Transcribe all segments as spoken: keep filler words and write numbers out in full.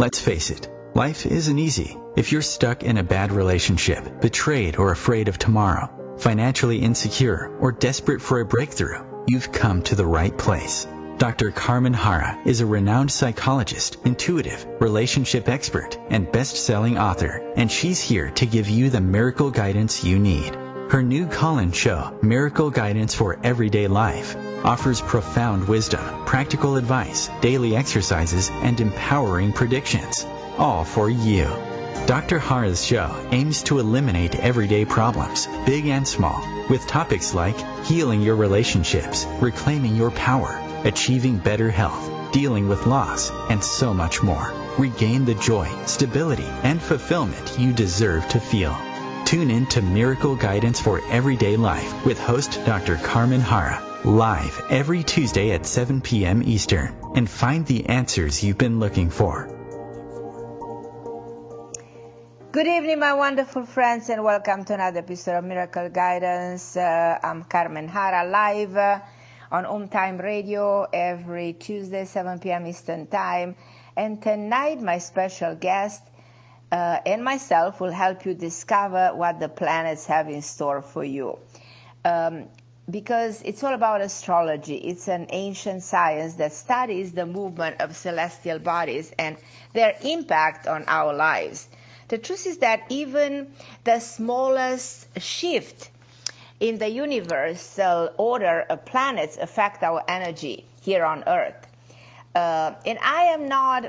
Let's face it, life isn't easy. If you're stuck in a bad relationship, betrayed or afraid of tomorrow, financially insecure, or desperate for a breakthrough, you've come to the right place. Doctor Carmen Hara is a renowned psychologist, intuitive, relationship expert, and best-selling author, and she's here to give you the miracle guidance you need. Her new call-in show, Miracle Guidance for Everyday Life, offers profound wisdom, practical advice, daily exercises, and empowering predictions, all for you. Doctor Hara's show aims to eliminate everyday problems, big and small, with topics like healing your relationships, reclaiming your power, achieving better health, dealing with loss, and so much more. Regain the joy, stability, and fulfillment you deserve to feel. Tune in to Miracle Guidance for Everyday Life with host Doctor Carmen Hara, live every Tuesday at seven p.m. Eastern, and find the answers you've been looking for. Good evening, my wonderful friends, and welcome to another episode of Miracle Guidance. Uh, I'm Carmen Hara, live uh, on Om Time Radio every Tuesday, seven p.m. Eastern Time. And tonight, my special guest uh, and myself will help you discover what the planets have in store for you. Um, because it's all about astrology. It's an ancient science that studies the movement of celestial bodies and their impact on our lives. The truth is that even the smallest shift in the universal order of planets affect our energy here on Earth. Uh, and I am not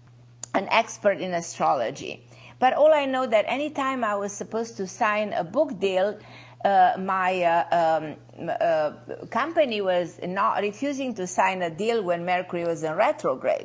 an expert in astrology, but all I know that anytime I was supposed to sign a book deal, uh, my uh, um, uh, company was not refusing to sign a deal when Mercury was in retrograde.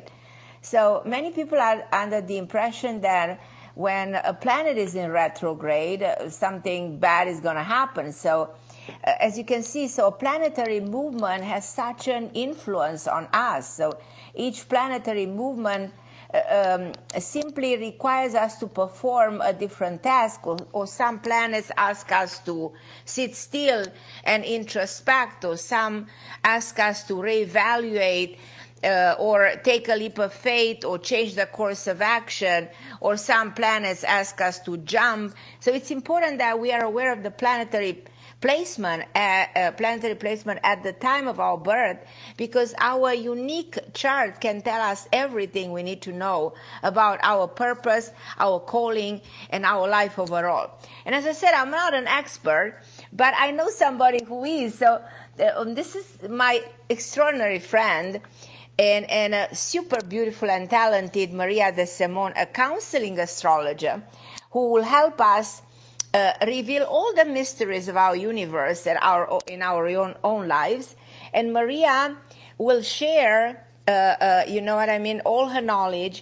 So many people are under the impression that when a planet is in retrograde, uh, something bad is going to happen. So uh, as you can see, so planetary movement has such an influence on us. So each planetary movement uh, um, simply requires us to perform a different task, or, or some planets ask us to sit still and introspect, or some ask us to reevaluate Uh, or take a leap of faith, or change the course of action, or some planets ask us to jump. So it's important that we are aware of the planetary placement, uh, uh, planetary placement at the time of our birth, because our unique chart can tell us everything we need to know about our purpose, our calling, and our life overall. And as I said, I'm not an expert, but I know somebody who is. So uh, um, this is my extraordinary friend, And, and a super beautiful and talented Maria De Simone, a counseling astrologer, who will help us uh, reveal all the mysteries of our universe and our in our own, own lives. And Maria will share, uh, uh, you know what I mean, all her knowledge.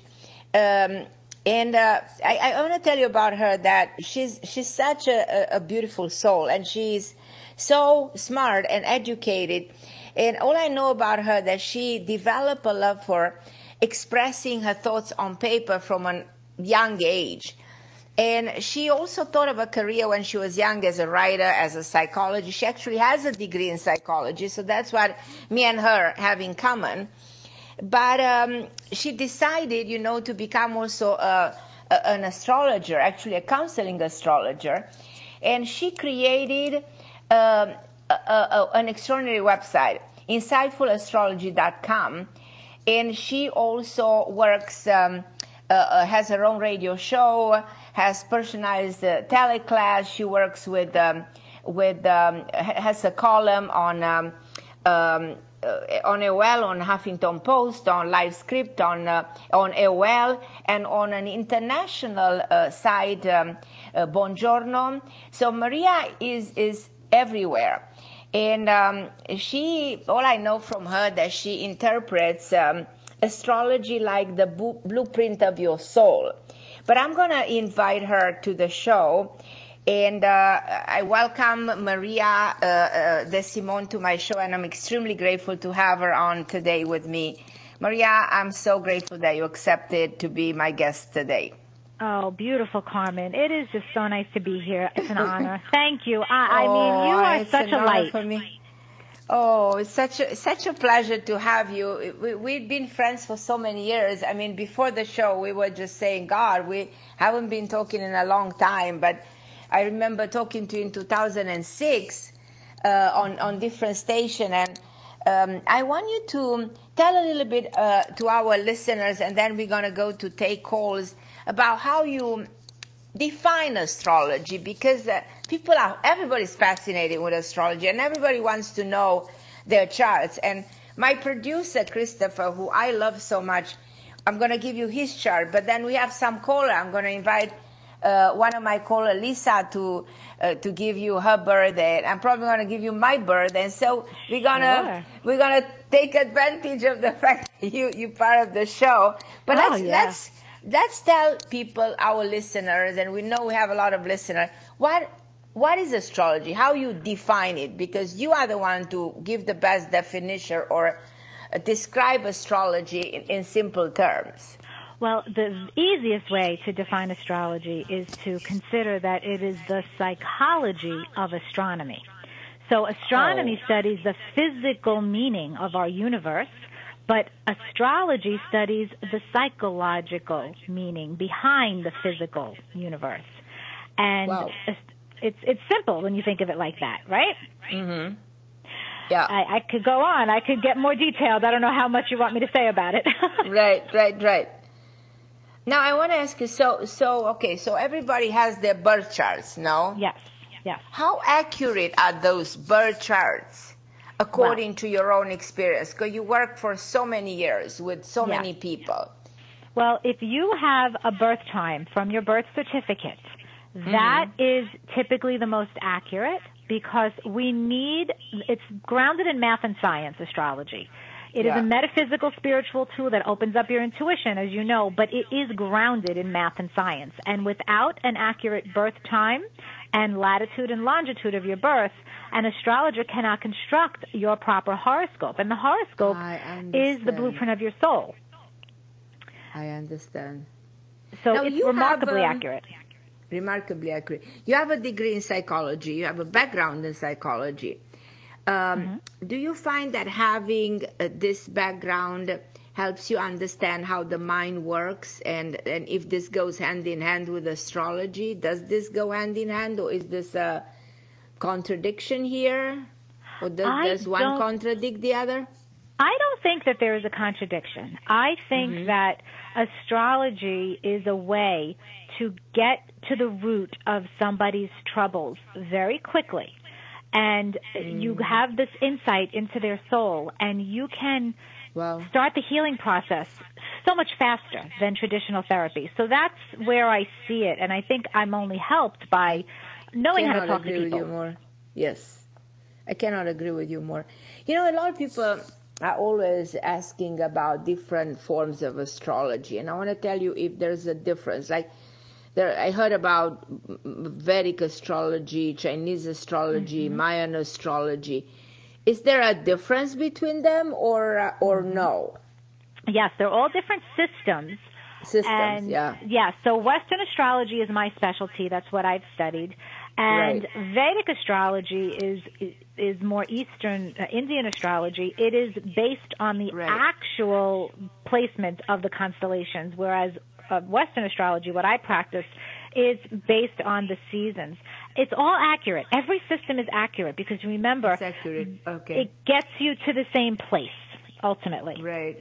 Um, and uh, I, I want to tell you about her that she's she's such a, a beautiful soul, and she's so smart and educated. And all I know about her that she developed a love for expressing her thoughts on paper from a young age. And she also thought of a career when she was young as a writer, as a psychologist. She actually has a degree in psychology, so that's what me and her have in common. But um, she decided, you know, to become also a, a, an astrologer, actually a counseling astrologer. And she created um, a, a, an extraordinary website, insightful astrology dot com, and she also works, um, uh, has her own radio show, has personalized uh, teleclass. She works with, um, with um, has a column on um, um, uh, on A O L, on Huffington Post, on LiveScript, on uh, on A O L, and on an international uh, site, um, uh, Buongiorno. So Maria is is everywhere. And um, she, all I know from her that she interprets um, astrology like the bu- blueprint of your soul. But I'm going to invite her to the show. And uh, I welcome Maria uh, uh, De Simone to my show, and I'm extremely grateful to have her on today with me. Maria, I'm so grateful that you accepted to be my guest today. Oh, beautiful, Carmen. It is just so nice to be here. It's an honor. Thank you. I, I oh, mean, you are it's such an a honor light. For me. Oh, it's such a, such a pleasure to have you. We, we've been friends for so many years. I mean, before the show, we were just saying, God, we haven't been talking in a long time. But I remember talking to you in two thousand six uh, on, on different station. And um, I want you to tell a little bit uh, to our listeners, and then we're going to go to take calls, about how you define astrology, because uh, people are, everybody's fascinated with astrology and everybody wants to know their charts. And my producer, Christopher, who I love so much, I'm going to give you his chart, but then we have some caller. I'm going to invite uh, one of my caller, Lisa, to uh, to give you her birthday. I'm probably going to give you my birthday. And so we're going to Sure. we're going to take advantage of the fact that you, you're part of the show. But Oh, let's, yeah. let's Let's tell people, our listeners, and we know we have a lot of listeners, what what is astrology? How you define it? Because you are the one to give the best definition or uh, describe astrology in, in simple terms. Well, the easiest way to define astrology is to consider that it is the psychology of astronomy. So astronomy Oh. studies the physical meaning of our universe, but astrology studies the psychological meaning behind the physical universe. And Wow. it's it's simple when you think of it like that, right? Mm-hmm. Yeah. I, I could go on. I could get more detailed. I don't know how much you want me to say about it. Right, right, right. Now I want to ask you, so, so, okay, so everybody has their birth charts, no? Yes, yes. How accurate are those birth charts according to your own experience? Because you work for so many years with so Yeah. many people. Well, if you have a birth time from your birth certificate, that is typically the most accurate, because we need, it's grounded in math and science, astrology. It Yeah. is a metaphysical, spiritual tool that opens up your intuition, as you know, but it is grounded in math and science. And without an accurate birth time and latitude and longitude of your birth, an astrologer cannot construct your proper horoscope. And the horoscope I is the understand. blueprint of your soul. I understand. So Now, it's you have, remarkably um, accurate. Remarkably accurate. You have a degree in psychology. You have a background in psychology. Um, Mm-hmm. Do you find that having uh, this background helps you understand how the mind works, and, and if this goes hand in hand with astrology? Does this go hand in hand, or is this a contradiction here? Or does, I does one don't- contradict the other? I don't think that there is a contradiction. I think Mm-hmm. that astrology is a way to get to the root of somebody's troubles very quickly. And you have this insight into their soul, and you can Well, start the healing process so much faster than traditional therapy. So that's where I see it, and I think I'm only helped by knowing how to cannot talk to agree with you people. more. Yes, I cannot agree with you more. You know, a lot of people are always asking about different forms of astrology, and I want to tell you if there's a difference. Like, there, I heard about Vedic astrology, Chinese astrology, Mm-hmm. Mayan astrology. Is there a difference between them, or uh, or Mm-hmm. no? Yes, they're all different systems. Systems, And yeah. yeah, so Western astrology is my specialty. That's what I've studied. And Right. Vedic astrology is is more Eastern uh, Indian astrology. It is based on the Right. actual placement of the constellations, whereas uh, Western astrology, what I practice, is based on the seasons. It's all accurate. Every system is accurate because remember, It's accurate. Okay. it gets you to the same place ultimately. Right.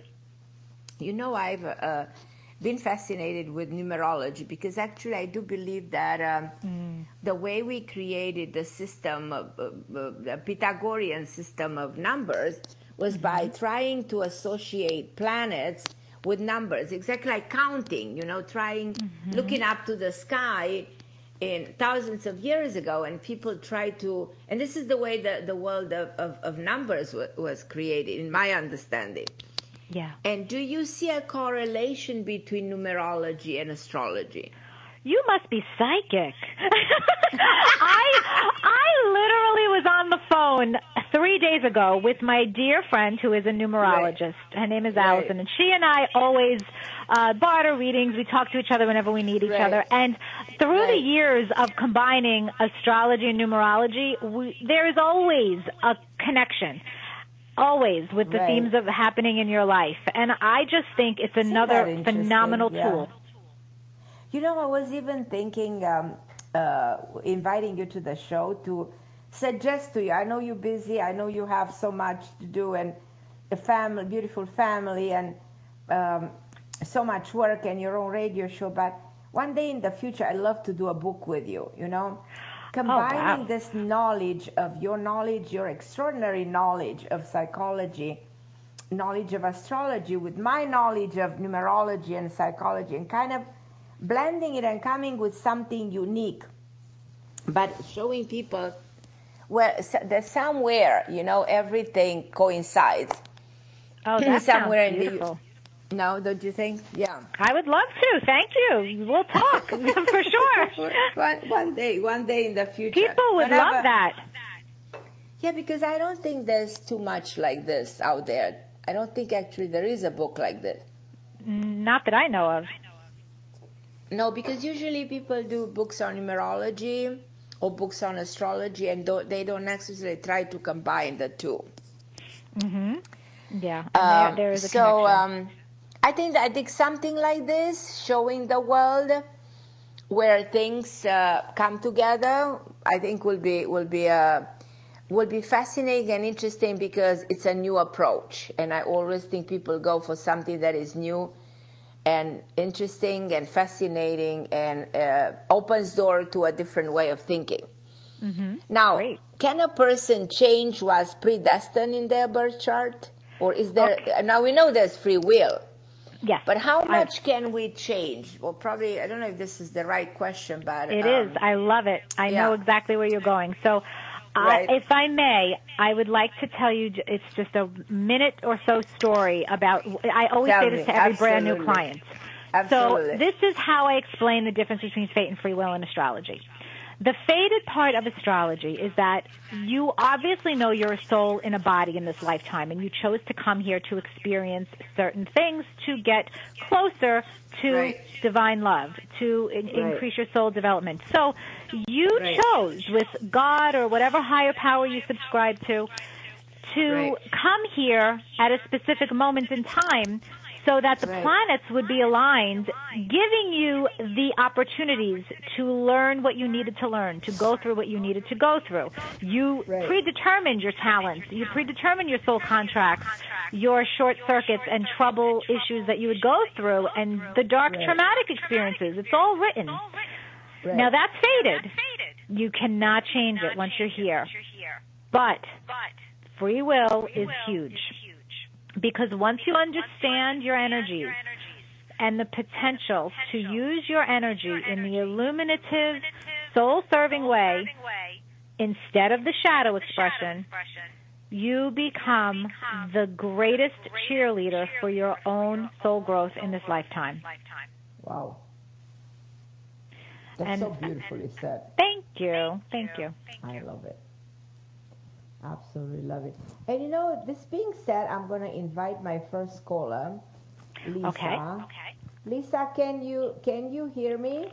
You know, I've uh, been fascinated with numerology because actually I do believe that um, Mm. the way we created the system, of, uh, uh, the Pythagorean system of numbers, was by trying to associate planets with numbers, exactly like counting, you know, trying, looking up to the sky in thousands of years ago, and people try to, and this is the way the, the world of, of, of numbers w- was created, in my understanding. Yeah. And do you see a correlation between numerology and astrology? You must be psychic. I I literally was on the phone three days ago with my dear friend who is a numerologist. Right. Her name is Right. Allison, and she and I always uh, barter readings. We talk to each other whenever we need each Right. other. And through Right. the years of combining astrology and numerology, we, there is always a connection. Always with the Right. themes of happening in your life. And I just think it's Isn't another that interesting? phenomenal Yeah. tool. You know, I was even thinking um, uh, inviting you to the show to suggest to you. I know you're busy. I know you have so much to do and a family, beautiful family, and um, so much work and your own radio show. But one day in the future, I'd love to do a book with you, you know, combining wow. this knowledge of your knowledge, your extraordinary knowledge of psychology, knowledge of astrology with my knowledge of numerology and psychology, and kind of blending it and coming with something unique, but showing people where there's somewhere, you know, everything coincides. Oh, that somewhere sounds in beautiful. the no, don't you think? Yeah. I would love to. Thank you. We'll talk for sure. one, one day, one day in the future. People would Whenever, love that. Yeah, because I don't think there's too much like this out there. I don't think actually there is a book like this. Not that I know of. No, because usually people do books on numerology or books on astrology, and don't, they don't necessarily try to combine the two. Mm-hmm. Yeah, and Um, there, there is a so connection. um, I think that I think something like this, showing the world where things uh, come together, I think will be will be uh, will be fascinating and interesting because it's a new approach, and I always think people go for something that is new and interesting and fascinating and uh, opens door to a different way of thinking. Mm-hmm. Now, Great. can a person change what's predestined in their birth chart? Or is there, Okay. now we know there's free will, Yes. but how I- much can we change? Well, probably, I don't know if this is the right question, but. It um, is. I love it. I yeah. know exactly where you're going. So, Right. I, if I may, I would like to tell you, j- it's just a minute or so story about, I always Tell say this me. to every brand new Absolutely. client. Absolutely. So this is how I explain the difference between fate and free will in astrology. The fated part of astrology is that you obviously know you're a soul in a body in this lifetime, and you chose to come here to experience certain things to get closer to Right. divine love, to in- Right. increase your soul development. So you Right. chose with God or whatever higher power you subscribe to to Right. come here at a specific moment in time so that the Right. planets would be aligned, giving you the opportunities to learn what you needed to learn, to go through what you needed to go through. You Right. predetermined your talents. You predetermined your soul contracts, your short circuits and trouble issues that you would go through, and the dark Right. traumatic experiences. It's all written. Right. Now that's fated. You cannot change it once you're here. But free will is huge. Because once you understand your energies and the potential to use your energy in the illuminative, soul-serving way instead of the shadow expression, you become the greatest cheerleader for your own soul growth in this lifetime. Wow. That's And- so beautifully said. Thank you. Thank you. I love it. Absolutely love it. And you know, this being said, I'm going to invite my first caller, Lisa. Okay. Lisa, can you can you hear me?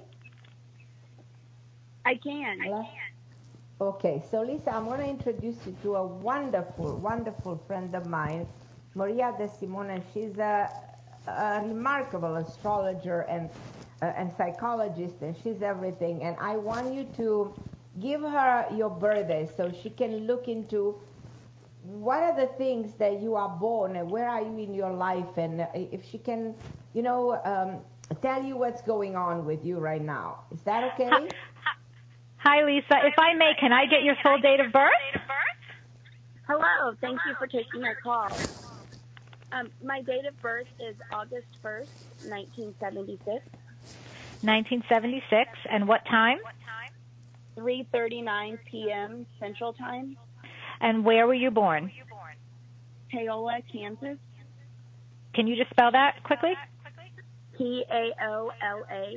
I can. Hello? Okay, so Lisa, I'm going to introduce you to a wonderful, wonderful friend of mine, Maria De Simone, and she's a, a remarkable astrologer and uh, and psychologist, and she's everything. And I want you to give her your birthday so she can look into what are the things that you are born and where are you in your life, and if she can, you know, um, tell you what's going on with you right now. Is that okay? Hi, Lisa. If I may, can I get your full date of birth? Hello. Thank you for taking my call. Um, my date of birth is August first, nineteen seventy-six, nineteen seventy-six. And what time? three thirty-nine p.m. Central Time, And where were you born? Paola, Kansas. Can you just spell that quickly? P A O L A.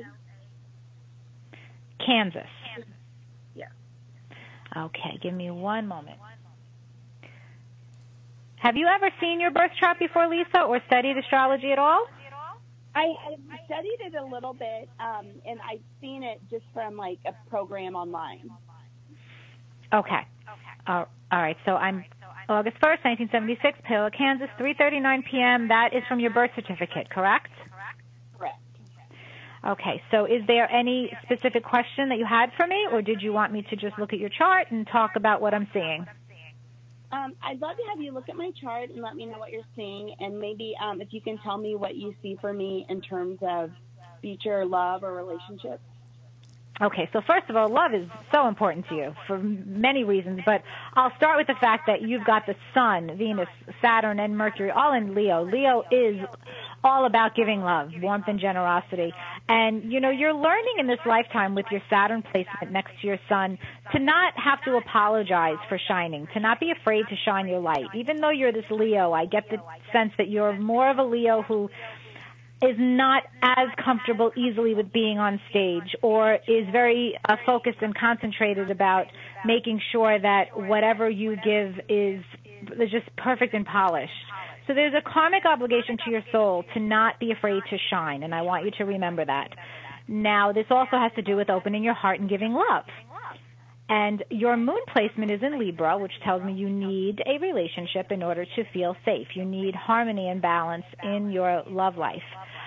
Kansas. Yeah. Okay, give me one moment. Have you ever seen your birth chart before, Lisa, or studied astrology at all? I, I studied it a little bit, um, and I've seen it just from like a program online. Okay. Uh, all right. So I'm August first, nineteen seventy-six, Paola, Kansas, three thirty-nine p.m. That is from your birth certificate, correct? Correct. Okay. So is there any specific question that you had for me, or did you want me to just look at your chart and talk about what I'm seeing? Um, I'd love to have you look at my chart and let me know what you're seeing, and maybe um, if you can tell me what you see for me in terms of future love or relationships. Okay, so first of all, love is so important to you for many reasons, but I'll start with the fact that you've got the Sun, Venus, Saturn, and Mercury all in Leo. Leo is all about giving love, warmth, and generosity. And, you know, you're learning in this lifetime with your Saturn placement next to your Sun to not have to apologize for shining, to not be afraid to shine your light. Even though you're this Leo, I get the sense that you're more of a Leo who is not as comfortable easily with being on stage, or is very uh, focused and concentrated about making sure that whatever you give is, is just perfect and polished. So there's a karmic obligation to your soul to not be afraid to shine, and I want you to remember that. Now, this also has to do with opening your heart and giving love. And your moon placement is in Libra, which tells me you need a relationship in order to feel safe. You need harmony and balance in your love life.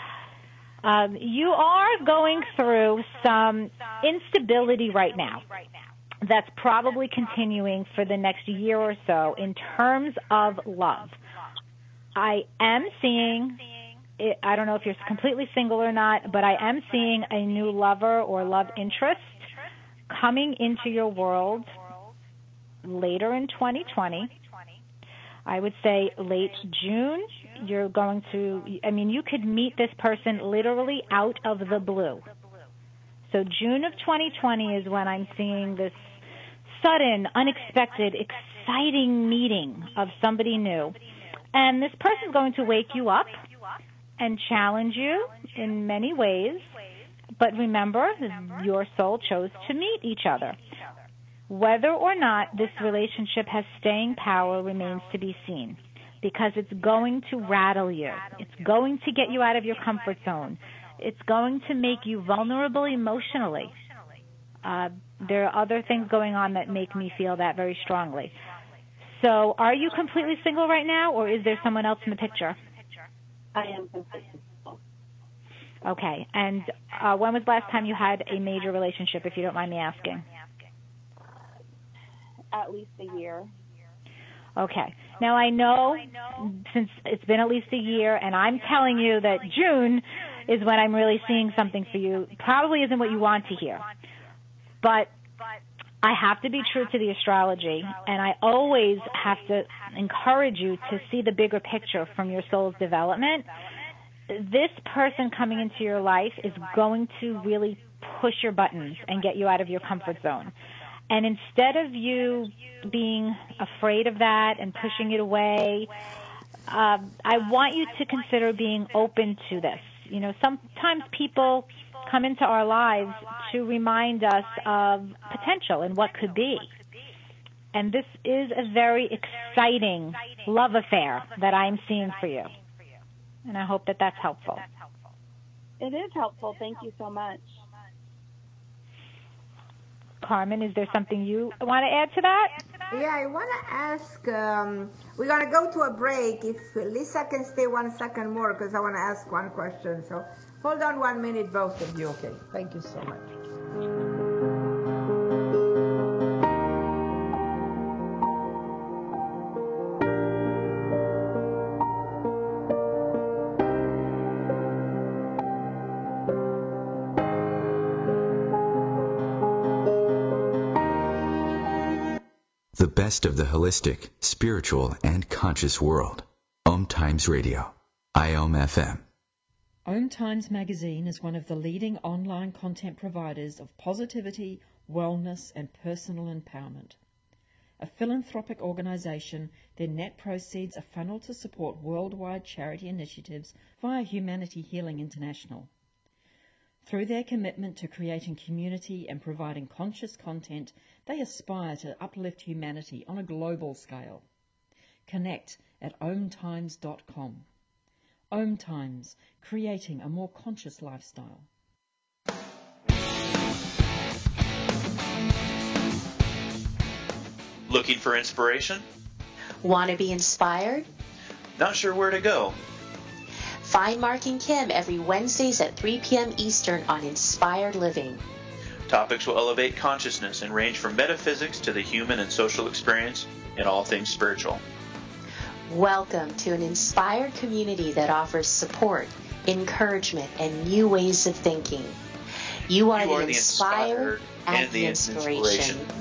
Um, you are going through some instability right now that's probably continuing for the next year or so in terms of love. I am seeing, I don't know if you're completely single or not, but I am seeing a new lover or love interest coming into your world later in twenty twenty. I would say late June, you're going to, I mean, you could meet this person literally out of the blue. So June of twenty twenty is when I'm seeing this sudden, unexpected, exciting meeting of somebody new. And this person's going to wake you up and challenge you in many ways. But remember, your soul chose to meet each other. Whether or not this relationship has staying power remains to be seen, because it's going to rattle you. It's going to get you out of your comfort zone. It's going to make you vulnerable emotionally. Uh, there are other things going on that make me feel that very strongly. So are you completely single right now, or is there someone else in the picture? I am completely single. Okay. And uh, when was the last time you had a major relationship, if you don't mind me asking? At least a year. Okay. Now, I know since it's been at least a year, and I'm telling you that June is when I'm really seeing something for you, probably isn't what you want to hear. But I have to be true to the astrology, and I always have to encourage you to see the bigger picture from your soul's development. This person coming into your life is going to really push your buttons and get you out of your comfort zone. And instead of you being afraid of that and pushing it away, uh, I want you to consider being open to this. You know, sometimes people come into our lives to remind us of potential and what could be. And this is a very exciting love affair that I'm seeing for you. And I hope that that's helpful. It is helpful. Thank you so much. Carmen, is there something you want to add to that? Yeah, I want to ask, um, we're going to go to a break. If Lisa can stay one second more, because I want to ask one question. So hold on one minute, both of you, okay? Thank you so much. The best of the holistic, spiritual, and conscious world. Om Times Radio. I O M F M. Om Times Magazine is one of the leading online content providers of positivity, wellness, and personal empowerment. A philanthropic organization, their net proceeds are funneled to support worldwide charity initiatives via Humanity Healing International. Through their commitment to creating community and providing conscious content, they aspire to uplift humanity on a global scale. Connect at om times dot com. Om Times, creating a more conscious lifestyle. Looking for inspiration? Want to be inspired? Not sure where to go? Find Mark and Kim every Wednesdays at three p.m. Eastern on Inspired Living. Topics will elevate consciousness and range from metaphysics to the human and social experience and all things spiritual. Welcome to an inspired community that offers support, encouragement, and new ways of thinking. You are, you the, are the inspired, inspired and, and the the inspiration. inspiration.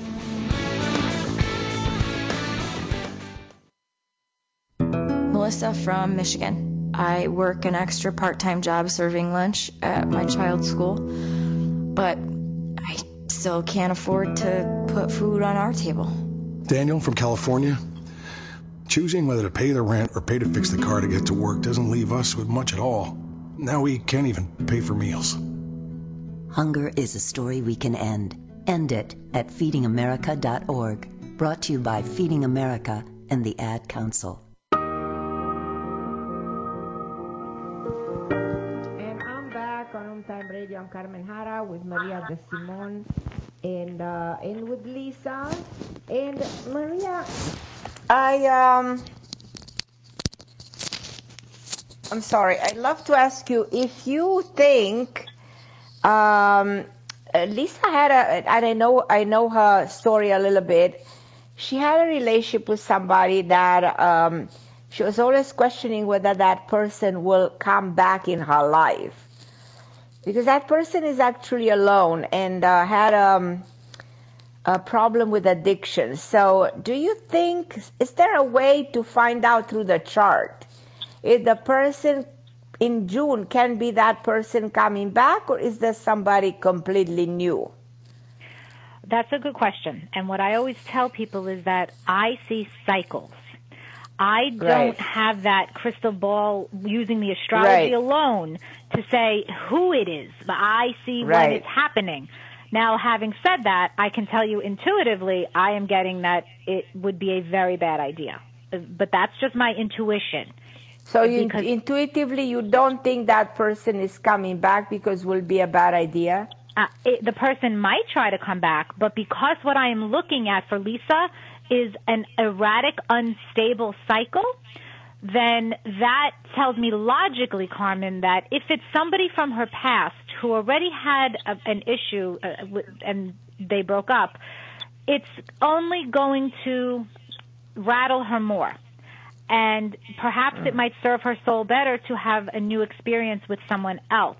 Melissa from Michigan. I work an extra part-time job serving lunch at my child's school, but I still can't afford to put food on our table. Daniel from California. Choosing whether to pay the rent or pay to fix the car to get to work doesn't leave us with much at all. Now we can't even pay for meals. Hunger is a story we can end. End it at feeding america dot org. Brought to you by Feeding America and the Ad Council. And I'm back on Home Time Radio. I'm Carmen Jara with Maria De Simon and, uh, and with Lisa. And Maria, I, um, I'm sorry, I'd love to ask you if you think, um, Lisa had a, I don't know, I know her story a little bit. She had a relationship with somebody that, um, she was always questioning whether that person will come back in her life. Because that person is actually alone and uh, had, um, a problem with addiction. So do you think, is there a way to find out through the chart if the person in June can be that person coming back, or is there somebody completely new? That's a good question. And what I always tell people is that I see cycles. I don't Right. have that crystal ball using the astrology Right. alone to say who it is, but I see when Right. it's happening. Now, having said that, I can tell you intuitively, I am getting that it would be a very bad idea. But that's just my intuition. So you, Because- intuitively, you don't think that person is coming back because it will be a bad idea? Uh, it, the person might try to come back, but because what I am looking at for Lisa is an erratic, unstable cycle, then that tells me logically, Carmen, that if it's somebody from her past who already had a, an issue uh, w- and they broke up, it's only going to rattle her more. And perhaps it might serve her soul better to have a new experience with someone else.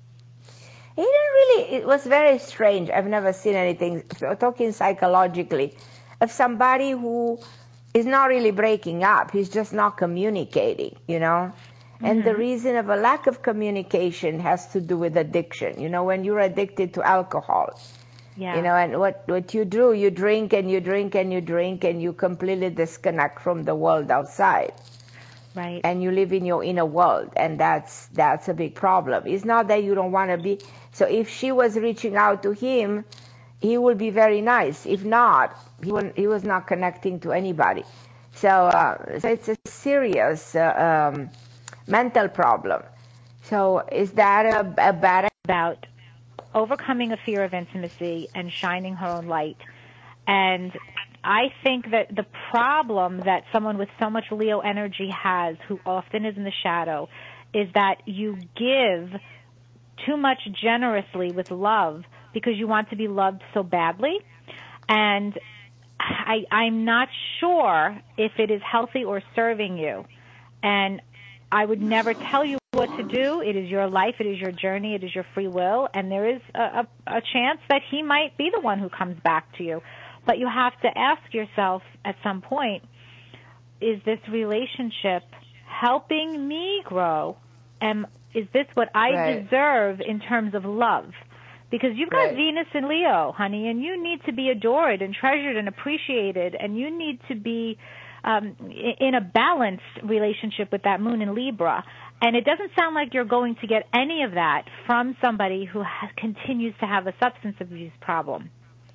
It didn't really, it was very strange. I've never seen anything, talking psychologically, of somebody who is not really breaking up. He's just not communicating, you know? And the reason of a lack of communication has to do with addiction. You know, when you're addicted to alcohol, Yeah. you know, and what, what you do, you drink and you drink and you drink and you completely disconnect from the world outside. Right. And you live in your inner world, and that's that's a big problem. It's not that you don't want to be. So if she was reaching out to him, he would be very nice. If not, he wouldn't, he was not connecting to anybody. So, uh, so it's a serious uh, um, mental problem. So is that a, a bad? About overcoming a fear of intimacy and shining her own light. And I think that the problem that someone with so much Leo energy has, who often is in the shadow, is that you give too much generously with love because you want to be loved so badly. And I, I'm not sure if it is healthy or serving you. And I would never tell you what to do. It is your life. It is your journey. It is your free will. And there is a, a, a chance that he might be the one who comes back to you. But you have to ask yourself at some point, is this relationship helping me grow? Am, is this what I Right. deserve in terms of love? Because you've got Right. Venus in Leo, honey, and you need to be adored and treasured and appreciated, and you need to be um, in a balanced relationship with that moon in Libra. And it doesn't sound like you're going to get any of that from somebody who ha- continues to have a substance abuse problem.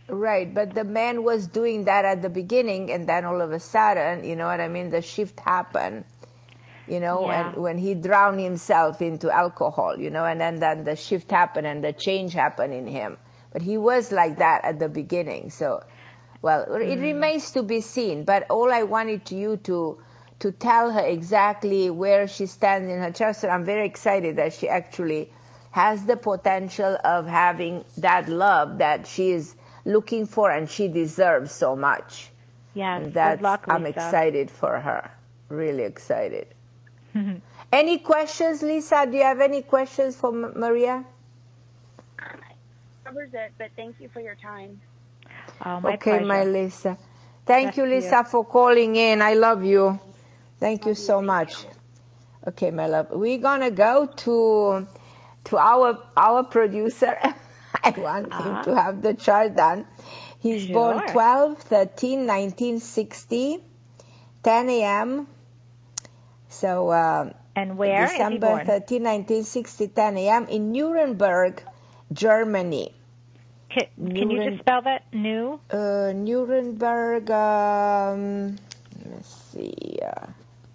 Right, but the man was doing that at the beginning, and then all of a sudden, you know what I mean, the shift happened, you know, Yeah. and when he drowned himself into alcohol, you know, and then, then the shift happened and the change happened in him. But he was like that at the beginning, so, well, mm. it remains to be seen, but all I wanted you to to tell her exactly where she stands in her chart, so I'm very excited that she actually has the potential of having that love that she is looking for and she deserves so much. Yes, and that's, good luck, I'm Lisa. excited for her. Really excited. Any questions, Lisa? Do you have any questions for M- Maria? Covers it, but thank you for your time. Oh, my okay, pleasure. my Lisa. Thank That's you, Lisa, you. for calling in. I love you. Thank you so much. Okay, my love. We're gonna go to to our our producer. I want Uh-huh. him to have the chart done. He's Sure. born twelve thirteen nineteen sixty, ten a.m. So uh, And where is he December born? thirteenth, nineteen sixty, ten a.m. in Nuremberg, Germany. Can, can you Nuren- just spell that? New? Uh, Nuremberg. Um, let's see. Uh,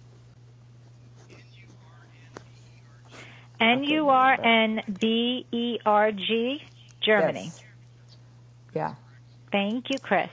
N U R N B E R G, Germany. Yes. Yeah. Thank you, Chris.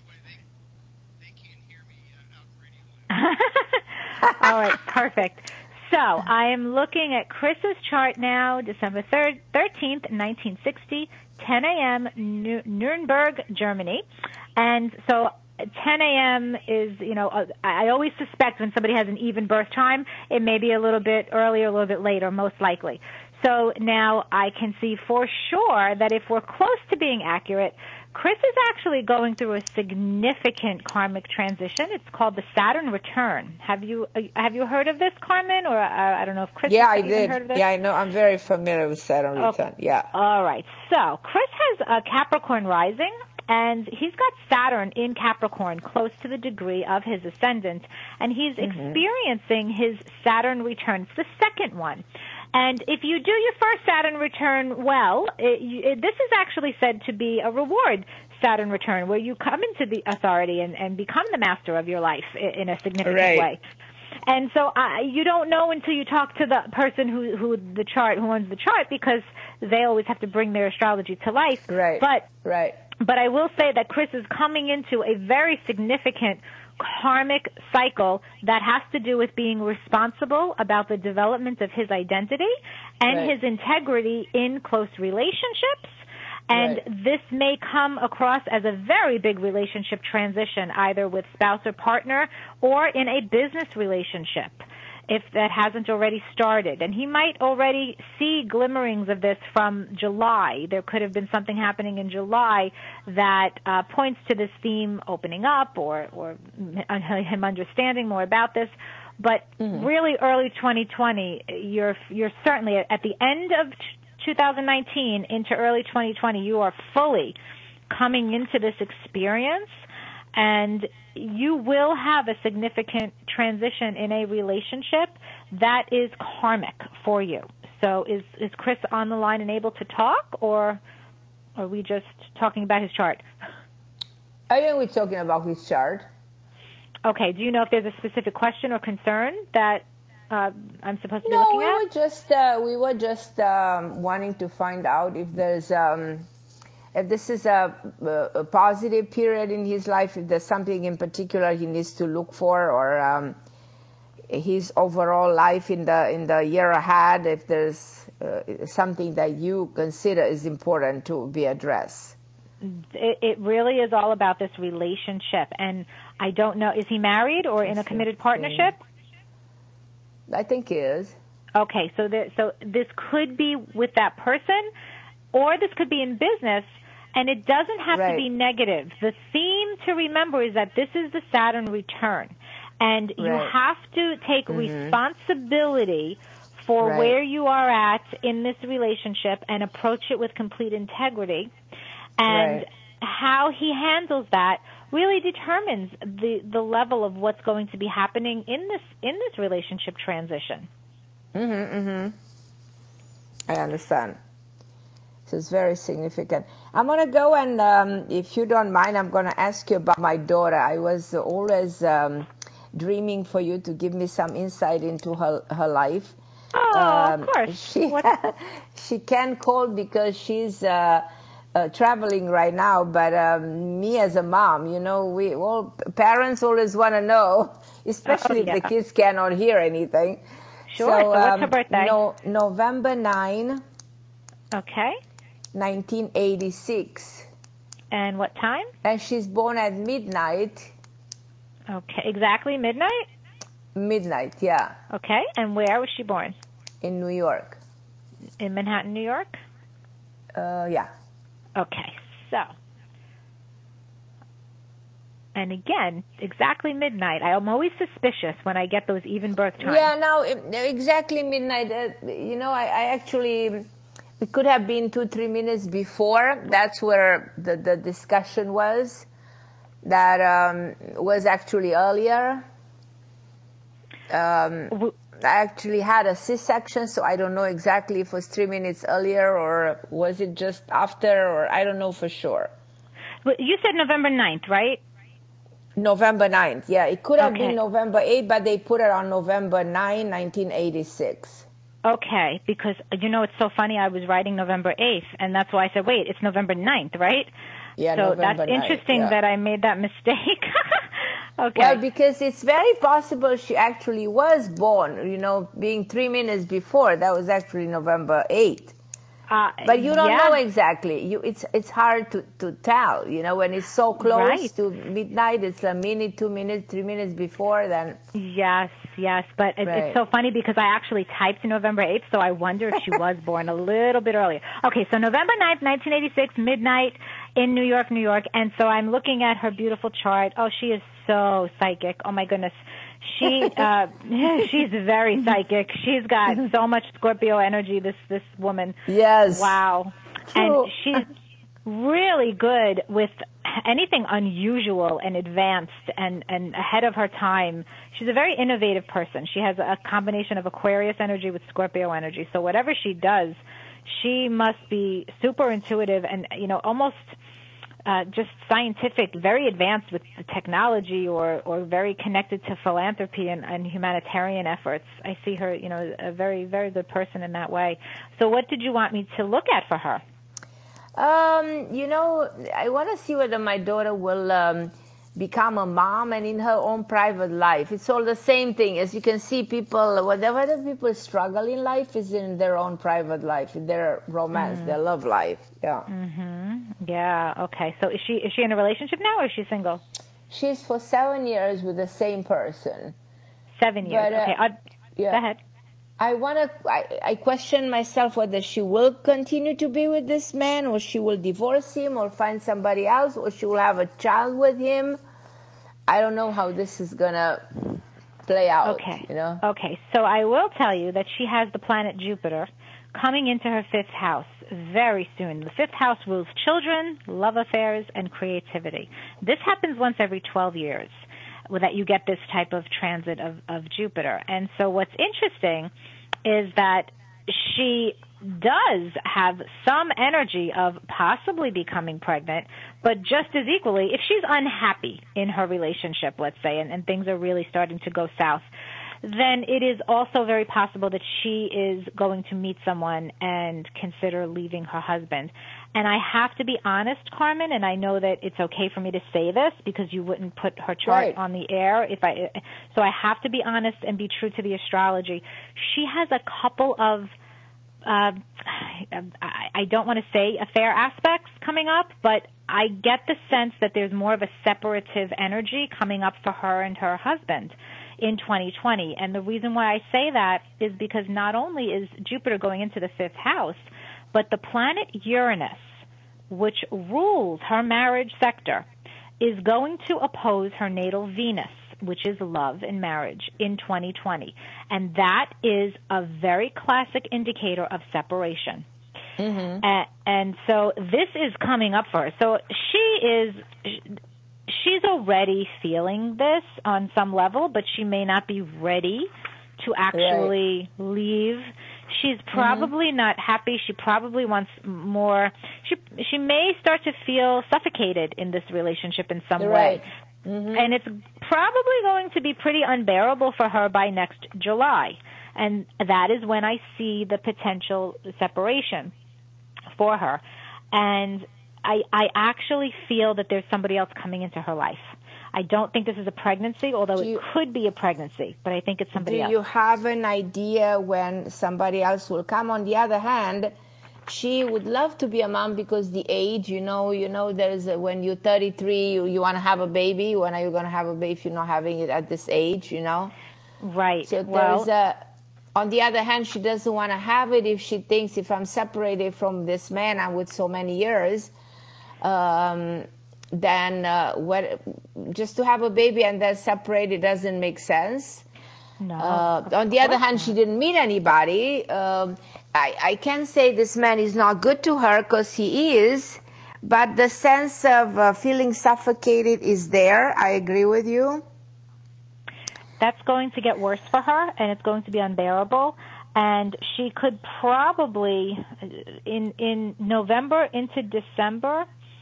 All right, perfect. So I am looking at Chris's chart now, December third, thirteenth, nineteen sixty, ten a.m., New- Nuremberg, Germany. And so ten a.m. is, you know, uh, I always suspect when somebody has an even birth time, it may be a little bit earlier, a little bit later, most likely. So now I can see for sure that if we're close to being accurate, Chris is actually going through a significant karmic transition. It's called the Saturn return. Have you uh, have you heard of this, Carmen? Or uh, I don't know if Chris Yeah, has I even did. heard of this. Yeah, I know. I'm very familiar with Saturn Okay. return. Yeah. All right. So Chris has a Capricorn rising, and he's got Saturn in Capricorn, close to the degree of his ascendant, and he's Mm-hmm. experiencing his Saturn return. It's the second one. And if you do your first Saturn return well, it, it, this is actually said to be a reward Saturn return, where you come into the authority and, and become the master of your life in, in a significant Right. way. And so uh, you don't know until you talk to the person who, who the chart, who owns the chart, because they always have to bring their astrology to life. Right. But Right. but I will say that Chris is coming into a very significant karmic cycle that has to do with being responsible about the development of his identity and Right. his integrity in close relationships. And Right. this may come across as a very big relationship transition, either with spouse or partner or in a business relationship, if that hasn't already started. And he might already see glimmerings of this from July. There could have been something happening in July that uh, points to this theme opening up, or, or him understanding more about this. But Mm-hmm. really early twenty twenty, you're, you're certainly at the end of two thousand nineteen into early twenty twenty, you are fully coming into this experience, and you will have a significant transition in a relationship that is karmic for you. So is is Chris on the line and able to talk, or are we just talking about his chart? I think we're talking about his chart. Okay, do you know if there's a specific question or concern that uh, I'm supposed to be No, looking we at? were just uh, we were just um, wanting to find out if there's um, if this is a, a positive period in his life, if there's something in particular he needs to look for, or um, his overall life in the in the year ahead, if there's uh, something that you consider is important to be addressed. It, it really is all about this relationship, and I don't know, is he married or in a Let's committed see. partnership? I think he is. Okay, so there, so this could be with that person, or this could be in business, and it doesn't have Right. to be negative. The theme to remember is that this is the Saturn return, and you Right. have to take Mhm. responsibility for Right. where you are at in this relationship and approach it with complete integrity. And Right. how he handles that really determines the the level of what's going to be happening in this in this relationship transition. Mhm, mhm. I understand. So it's very significant. I'm going to go and, um, if you don't mind, I'm going to ask you about my daughter. I was always um, dreaming for you to give me some insight into her, her life. Oh, um, of course. She, she can't call because she's uh, uh, traveling right now. But um, me as a mom, you know, we all parents always want to know, especially oh, yeah. if the kids cannot hear anything. Sure. So, so what's um, her birthday? No, November ninth. Okay. nineteen eighty-six. And what time? And she's born at midnight. Okay, exactly midnight? Midnight, yeah. Okay, and where was she born? In New York. In Manhattan, New York? Uh, yeah. Okay, so. And again, exactly midnight. I'm always suspicious when I get those even birth times. Yeah, no, exactly midnight. Uh, you know, I, I actually... It could have been two, three minutes before. That's where the, the discussion was. That um, was actually earlier. Um, I actually had a C-section, so I don't know exactly if it was three minutes earlier or was it just after, or I don't know for sure. You said November ninth, right? November ninth, yeah. It could have okay. been November eighth, but they put it on November ninth, nineteen eighty-six. Okay, because, you know, it's so funny. I was writing November eighth, and that's why I said, wait, it's November ninth, right? Yeah, so November that's interesting ninth, yeah. that I made that mistake. Okay. Well, because it's very possible she actually was born, you know, being three minutes before. That was actually November eighth. Uh, but you don't yeah. know exactly. You, it's it's hard to, to tell, you know, when it's so close right. to midnight. It's a minute, two minutes, three minutes before. Then yes, yes. But it, right. it's so funny because I actually typed November eighth, so I wonder if she was born a little bit earlier. Okay, so November ninth, nineteen eighty-six, midnight in New York, New York. And so I'm looking at her beautiful chart. Oh, she is so psychic. Oh, my goodness. She uh she's very psychic. She's got so much Scorpio energy, this this woman. Yes. Wow. True. And she's really good with anything unusual and advanced and and ahead of her time. She's a very innovative person. She has a combination of Aquarius energy with Scorpio energy. So whatever she does, she must be super intuitive and, you know, almost Uh, just scientific, very advanced with the technology, or, or very connected to philanthropy and, and humanitarian efforts. I see her, you know, a very, very good person in that way. So what did you want me to look at for her? Um, you know, I want to see whether my daughter will um, become a mom and in her own private life. It's all the same thing. As you can see, people, whatever people struggle in life is in their own private life, in their romance, mm. their love life. Yeah. Mm-hmm. Yeah. Okay. So is she is she in a relationship now, or is she single? She's for seven years with the same person. Seven years. But, uh, okay. I'll, yeah. Go ahead. I want to. I, I question myself whether she will continue to be with this man, or she will divorce him, or find somebody else, or she will have a child with him. I don't know how this is gonna play out. Okay. You know. Okay. So I will tell you that she has the planet Jupiter coming into her fifth house very soon. The fifth house rules children, love affairs, and creativity. This happens once every twelve years. That you get this type of transit of, of Jupiter. And so what's interesting is that she does have some energy of possibly becoming pregnant, but just as equally, if she's unhappy in her relationship, let's say, and, and things are really starting to go south, then it is also very possible that she is going to meet someone and consider leaving her husband. And I have to be honest, Carmen, and I know that it's okay for me to say this because you wouldn't put her chart right. on the air. If I, so I have to be honest and be true to the astrology. She has a couple of, uh, I, I don't want to say affair aspects coming up, but I get the sense that there's more of a separative energy coming up for her and her husband in twenty twenty. And the reason why I say that is because not only is Jupiter going into the fifth house, but the planet Uranus, which rules her marriage sector, is going to oppose her natal Venus, which is love and marriage, in twenty twenty. And that is a very classic indicator of separation. Mm-hmm. And, and so this is coming up for her. So she is... She's already feeling this on some level, but she may not be ready to actually right. leave. She's probably mm-hmm. not happy. She probably wants more. She she may start to feel suffocated in this relationship in some right. way. Mm-hmm. And it's probably going to be pretty unbearable for her by next July. And that is when I see the potential separation for her. And I, I actually feel that there's somebody else coming into her life. I don't think this is a pregnancy, although you, it could be a pregnancy, but I think it's somebody do else. Do you have an idea when somebody else will come? On the other hand, she would love to be a mom because the age, you know, you know, there's a, when you're thirty-three, you, you want to have a baby. When are you going to have a baby if you're not having it at this age, you know? Right. So well, there's a, on the other hand, she doesn't want to have it if she thinks if I'm separated from this man I'm with so many years, um, then uh, what, just to have a baby and then separate, it doesn't make sense. No. Uh, on the other hand, she didn't meet anybody. Um, I, I can't say this man is not good to her because he is, but the sense of uh, feeling suffocated is there. I agree with you. That's going to get worse for her, and it's going to be unbearable. And she could probably, in in November into December,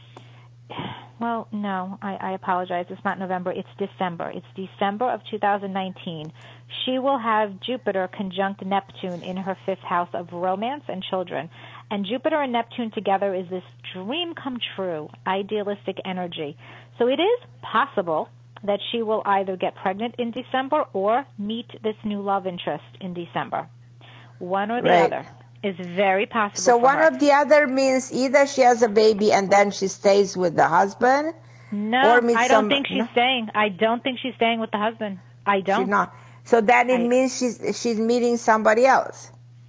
well, no, I, I apologize. It's not November. It's December. It's December of two thousand nineteen. She will have Jupiter conjunct Neptune in her fifth house of romance and children. And Jupiter and Neptune together is this dream come true, idealistic energy. So it is possible that she will either get pregnant in December or meet this new love interest in December. One or the right. other is very possible. So for one her. or the other means either she has a baby and then she stays with the husband. No, or meets I don't some, think she's no? staying. I don't think she's staying with the husband. I don't. She's not. So then it I, means she's she's meeting somebody else.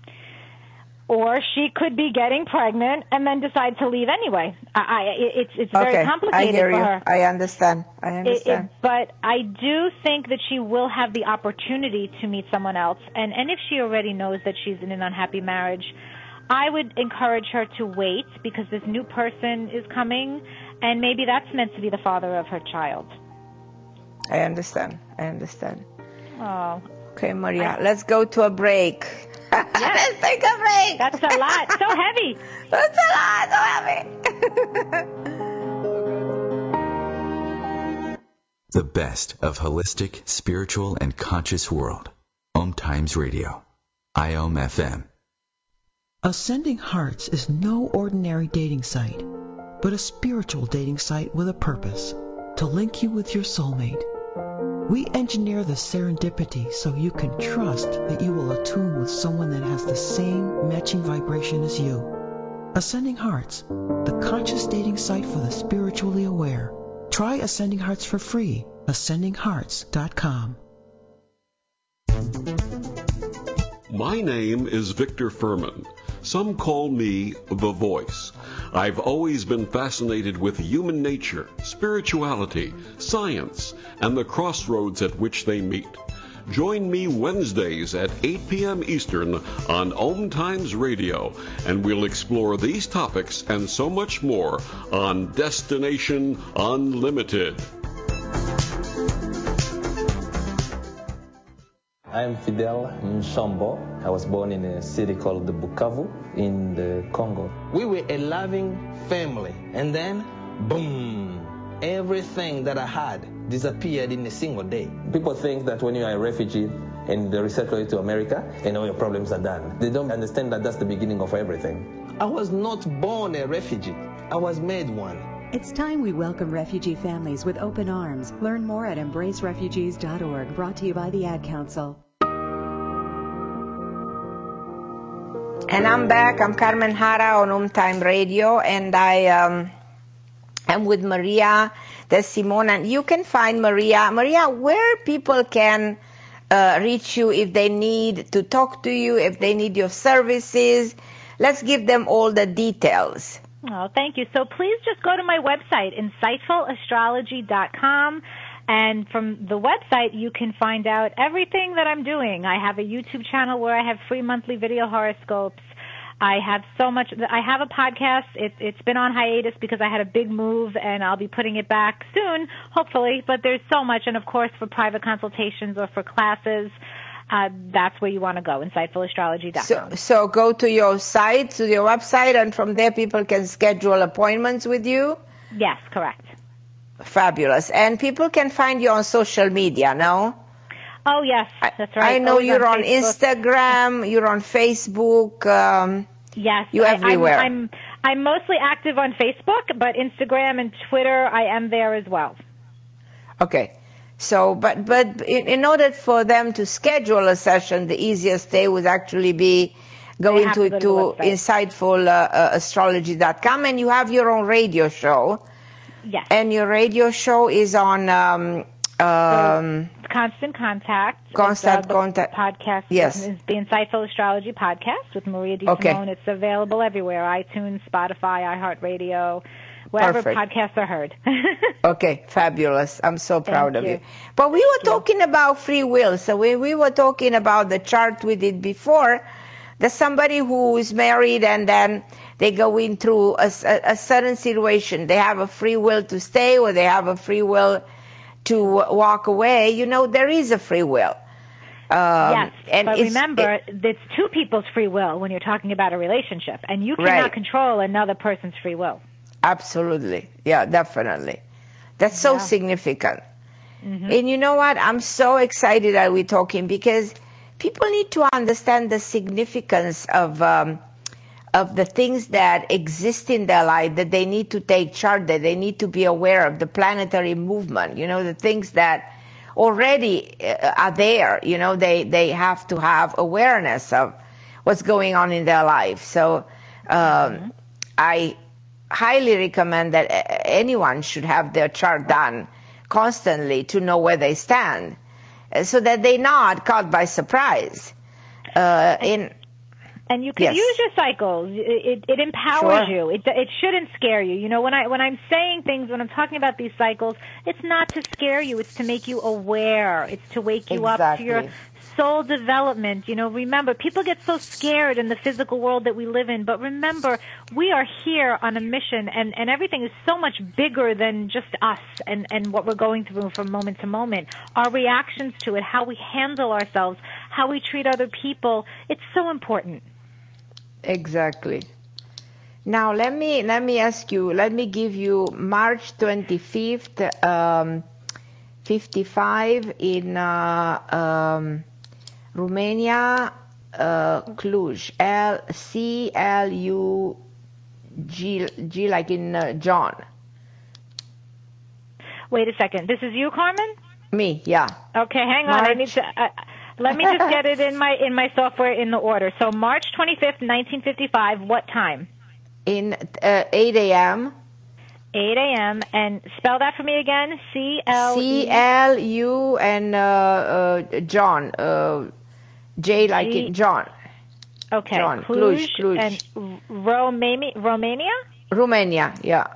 Or she could be getting pregnant and then decide to leave anyway. I, I it's it's very okay, complicated I hear for you. her. I understand. I understand. It, it, but I do think that she will have the opportunity to meet someone else. And and if she already knows that she's in an unhappy marriage, I would encourage her to wait because this new person is coming, and maybe that's meant to be the father of her child. I understand. I understand. Oh. Okay, Maria, I, let's go to a break. Yes. Let's take a break. That's a lot. So heavy. That's a lot. So heavy. The best of holistic, spiritual, and conscious world. Om Times Radio. I O M F M. Ascending Hearts is no ordinary dating site, but a spiritual dating site with a purpose, to link you with your soulmate. We engineer the serendipity so you can trust that you will attune with someone that has the same matching vibration as you. Ascending Hearts, the conscious dating site for the spiritually aware. Try Ascending Hearts for free. ascending hearts dot com. My name is Victor Furman. Some call me The Voice. I've always been fascinated with human nature, spirituality, science, and the crossroads at which they meet. Join me Wednesdays at eight p.m. Eastern on Om Times Radio, and we'll explore these topics and so much more on Destination Unlimited. I'm Fidel Mshombo. I was born in a city called the Bukavu in the Congo. We were a loving family, and then, boom, everything that I had disappeared in a single day. People think that when you are a refugee and they resettle you to America, and all your problems are done. They don't understand that that's the beginning of everything. I was not born a refugee. I was made one. It's time we welcome refugee families with open arms. Learn more at embrace refugees dot org, brought to you by the Ad Council. And I'm back. I'm Carmen Jara on Om Time Radio, and I um, am with Maria De Simone. And you can find Maria. Maria, where people can uh, reach you if they need to talk to you, if they need your services. Let's give them all the details. Oh, thank you. So please just go to my website, insightful astrology dot com. And from the website, you can find out everything that I'm doing. I have a YouTube channel where I have free monthly video horoscopes. I have so much. I have a podcast. It, it's been on hiatus because I had a big move, and I'll be putting it back soon, hopefully. But there's so much. And, of course, for private consultations or for classes, uh, that's where you want to go, insightful astrology dot com. So, so go to your site, to your website, and from there people can schedule appointments with you? Yes, correct. Fabulous. And people can find you on social media, no? Oh, yes, that's right. I know Always you're on, on Instagram, you're on Facebook. Um, yes. You're I, everywhere. I'm, I'm, I'm mostly active on Facebook, but Instagram and Twitter, I am there as well. Okay. So, but, but in, in order for them to schedule a session, the easiest way would actually be going to, to, to, to insightful astrology dot com, and you have your own radio show. Yes. And your radio show is on um, um, Constant Contact. Constant it's, uh, Contact. Podcast. Yes. It's the Insightful Astrology Podcast with Maria DeSimone. Okay. It's available everywhere: iTunes, Spotify, iHeartRadio, wherever Perfect. podcasts are heard. Okay, fabulous. I'm so proud Thank of you. you. But we were talking about free will. So we, we were talking about the chart we did before. There's somebody who is married and then they go in through a, a, a certain situation. They have a free will to stay or they have a free will to walk away. You know, there is a free will. Um, yes, and but it's, remember, it, it's two people's free will when you're talking about a relationship, and you cannot Right. control another person's free will. Absolutely. Yeah, definitely. That's so Yeah. significant. Mm-hmm. And you know what? I'm so excited that we're talking because people need to understand the significance of um, of the things that exist in their life that they need to take charge, that they need to be aware of, the planetary movement, you know, the things that already uh, are there, you know, they, they have to have awareness of what's going on in their life. So um, mm-hmm. I highly recommend that anyone should have their chart done constantly to know where they stand, so that they're not caught by surprise. Uh, in And you can Yes. use your cycles. It, it, it empowers Sure. you. It, it shouldn't scare you. You know, when I when I'm saying things, when I'm talking about these cycles, it's not to scare you. It's to make you aware. It's to wake you up to your Exactly. soul development. You know, remember, people get so scared in the physical world that we live in, but remember, we are here on a mission, and, and everything is so much bigger than just us and, and what we're going through from moment to moment. Our reactions to it, how we handle ourselves, how we treat other people, it's so important. Exactly. Now let me let me ask you. Let me give you March twenty-fifth, um, fifty-five in uh, um, Romania, uh, Cluj. L C L U G G like in uh, John. Wait a second. This is you, Carmen? Me, yeah. Okay, hang on. I March. need to. Uh, let me just get it in my in my software in the order. So March twenty-fifth, nineteen fifty-five. What time? In uh, eight a.m. eight a.m. And spell that for me again. C L C L U and uh, uh, John. Uh, J like G- in John. Okay. John. Cluj, Cluj, Cluj. and Romania. Romania. Romania, yeah.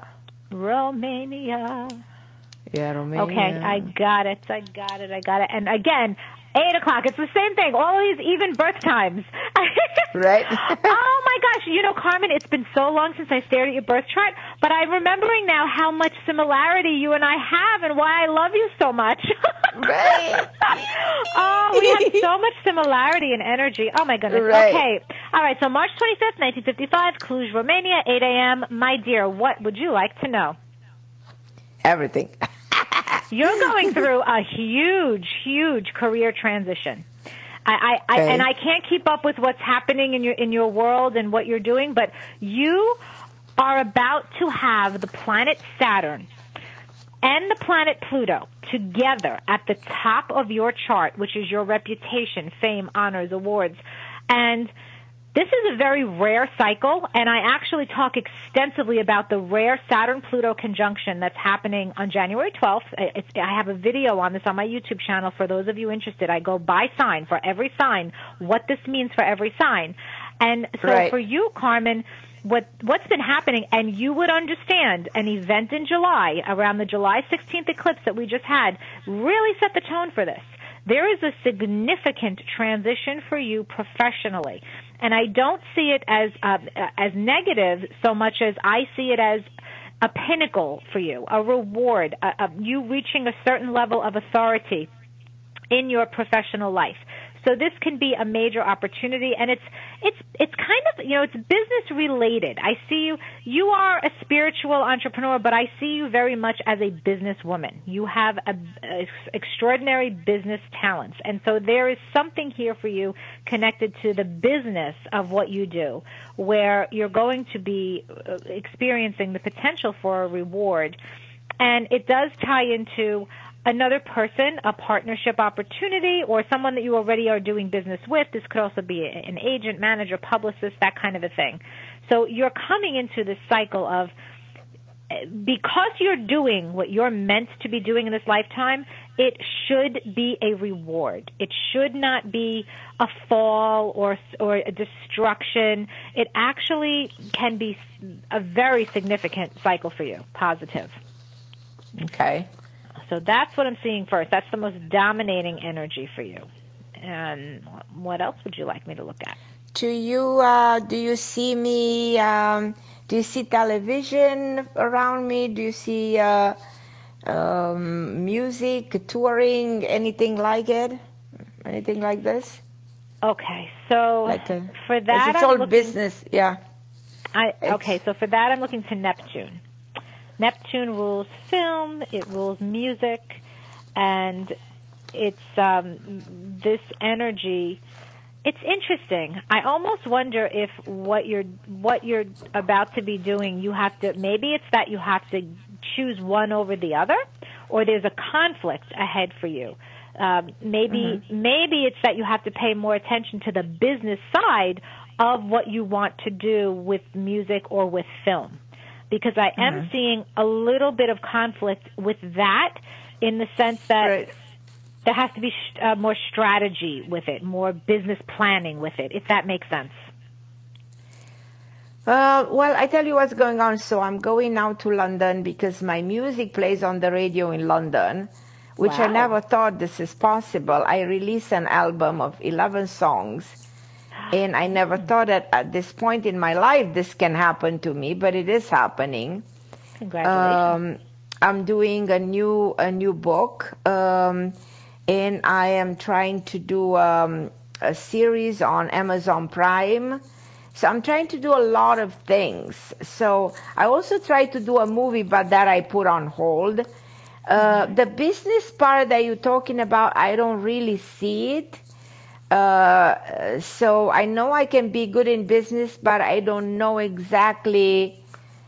Romania. Yeah, Romania. Okay, I got it. I got it. I got it. And again, eight o'clock. It's the same thing. All these even birth times. Right? Oh my gosh! You know, Carmen, it's been so long since I stared at your birth chart, but I'm remembering now how much similarity you and I have, and why I love you so much. Right. Oh, we have so much similarity in energy. Oh my goodness. Right. Okay. All right. So March twenty-fifth, nineteen fifty-five, Cluj, Romania, eight a.m. My dear, what would you like to know? Everything. You're going through a huge, huge career transition. I, I, I Okay. and I can't keep up with what's happening in your in your world and what you're doing, but you are about to have the planet Saturn and the planet Pluto together at the top of your chart, which is your reputation, fame, honors, awards. And this is a very rare cycle, and I actually talk extensively about the rare Saturn-Pluto conjunction that's happening on January twelfth. It's, I have a video on this on my YouTube channel for those of you interested. I go by sign for every sign, what this means for every sign. And so Right. for you, Carmen, what, what's been happening, and you would understand an event in July, around the July sixteenth eclipse that we just had, really set the tone for this. There is a significant transition for you professionally. And I don't see it as uh, as negative so much as I see it as a pinnacle for you, a reward, a, a, you reaching a certain level of authority in your professional life. So this can be a major opportunity, and it's it's it's kind of, you know, it's business related. I see you you are a spiritual entrepreneur, but I see you very much as a businesswoman. You have a, a extraordinary business talents, and so there is something here for you connected to the business of what you do, where you're going to be experiencing the potential for a reward, and it does tie into another person, a partnership opportunity, or someone that you already are doing business with. This could also be an agent, manager, publicist, that kind of a thing. So you're coming into this cycle of, because you're doing what you're meant to be doing in this lifetime, it should be a reward. It should not be a fall or or a destruction. It actually can be a very significant cycle for you, positive. Okay. So that's what I'm seeing first. That's the most dominating energy for you. And what else would you like me to look at? Do you uh, do you see me? Um, do you see television around me? Do you see uh, um, music, touring, anything like it? Anything like this? Okay, so like a, for that, it's I'm all looking, business. Yeah. I okay, so for that, I'm looking to Neptune. Neptune rules film, it rules music, and it's um, this energy. It's interesting. I almost wonder if what you're what you're about to be doing, you have to, maybe it's that you have to choose one over the other, or there's a conflict ahead for you. Um, maybe mm-hmm. maybe it's that you have to pay more attention to the business side of what you want to do with music or with film. Because I am mm-hmm. seeing a little bit of conflict with that, in the sense that right. there has to be uh, more strategy with it, more business planning with it, if that makes sense. Uh, well, I tell you what's going on. So I'm going now to London because my music plays on the radio in London, which wow. I never thought this is possible. I released an album of eleven songs. And I never thought that at this point in my life this can happen to me, but it is happening. Congratulations. Um, I'm doing a new a new book, um, and I am trying to do um, a series on Amazon Prime. So I'm trying to do a lot of things. So I also tried to do a movie, but that I put on hold. Uh, mm-hmm. The business part that you're talking about, I don't really see it. Uh, so I know I can be good in business, but I don't know exactly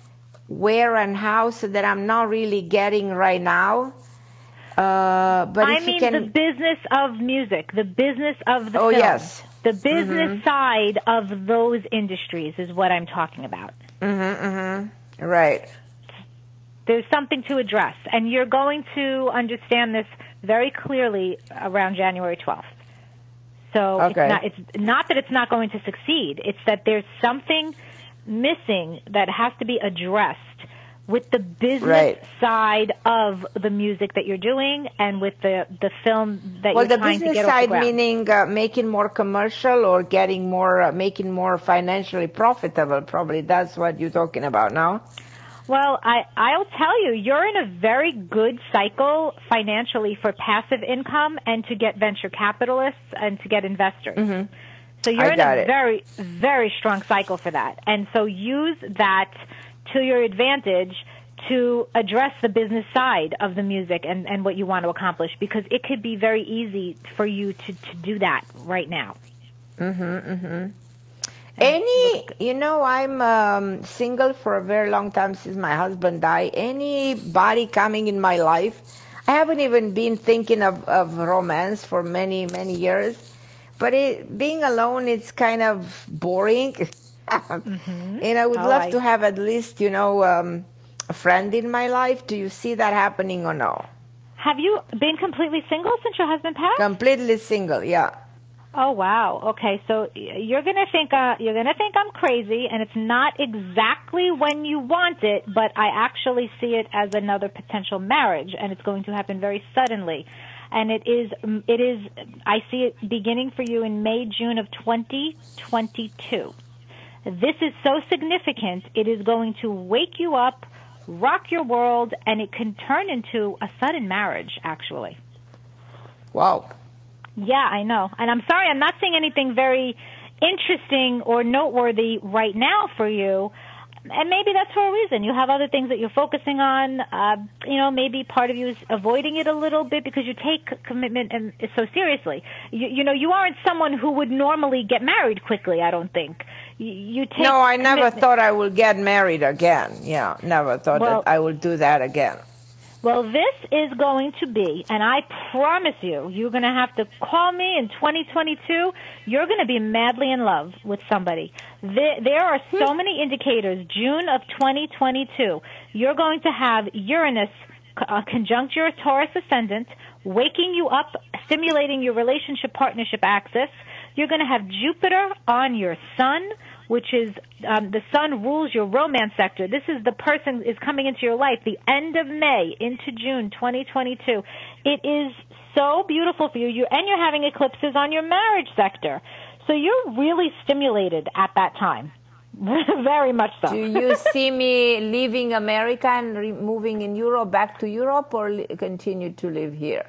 where and how, so that I'm not really getting right now. Uh, but I if mean you can... the business of music, the business of the oh, film. yes. The business mm-hmm. side of those industries is what I'm talking about. Mm-hmm, mm-hmm. Right. There's something to address, and you're going to understand this very clearly around January twelfth. So okay. it's not, it's not that it's not going to succeed. It's that there's something missing that has to be addressed with the business right. side of the music that you're doing, and with the, the film that well, you're trying to get off the side ground. Meaning uh, making more commercial or getting more, uh, making more financially profitable. Probably that's what you're talking about now. Well, I, I'll tell you, you're in a very good cycle financially for passive income and to get venture capitalists and to get investors. Mm-hmm. So you're I in got a it. very, very strong cycle for that. And so use that to your advantage to address the business side of the music and, and what you want to accomplish, because it could be very easy for you to, to do that right now. Mm-hmm, mm-hmm. Any, you know, I'm um, single for a very long time since my husband died. Anybody coming in my life, I haven't even been thinking of, of romance for many, many years. But it, being alone, it's kind of boring. mm-hmm. And I would oh, love I... to have at least, you know, um, a friend in my life. Do you see that happening or no? Have you been completely single since your husband passed? Completely single, yeah. Oh wow. Okay, so you're gonna think uh, you're gonna think I'm crazy, and it's not exactly when you want it, but I actually see it as another potential marriage, and it's going to happen very suddenly. And it is, it is. I see it beginning for you in May, June of twenty twenty-two. This is so significant. It is going to wake you up, rock your world, and it can turn into a sudden marriage, actually. Wow. Yeah, I know. And I'm sorry, I'm not seeing anything very interesting or noteworthy right now for you. And maybe that's for a reason. You have other things that you're focusing on. Uh, you know, maybe part of you is avoiding it a little bit because you take commitment and so seriously. You, you know, you aren't someone who would normally get married quickly, I don't think. You, you take No, I never commitment. thought I would get married again. Yeah, never thought Well, that I would do that again. Well, this is going to be, and I promise you, you're going to have to call me in twenty twenty-two. You're going to be madly in love with somebody. There, there are so many indicators. June of twenty twenty-two, you're going to have Uranus uh, conjunct your Taurus ascendant, waking you up, stimulating your relationship partnership axis. You're going to have Jupiter on your sun, which is um, the sun rules your romance sector. This is the person is coming into your life the end of May into June twenty twenty-two. It is so beautiful for you. you and you're having eclipses on your marriage sector. So you're really stimulated at that time. Very much so. Do you see me leaving America and re- moving in Europe, back to Europe, or li- continue to live here?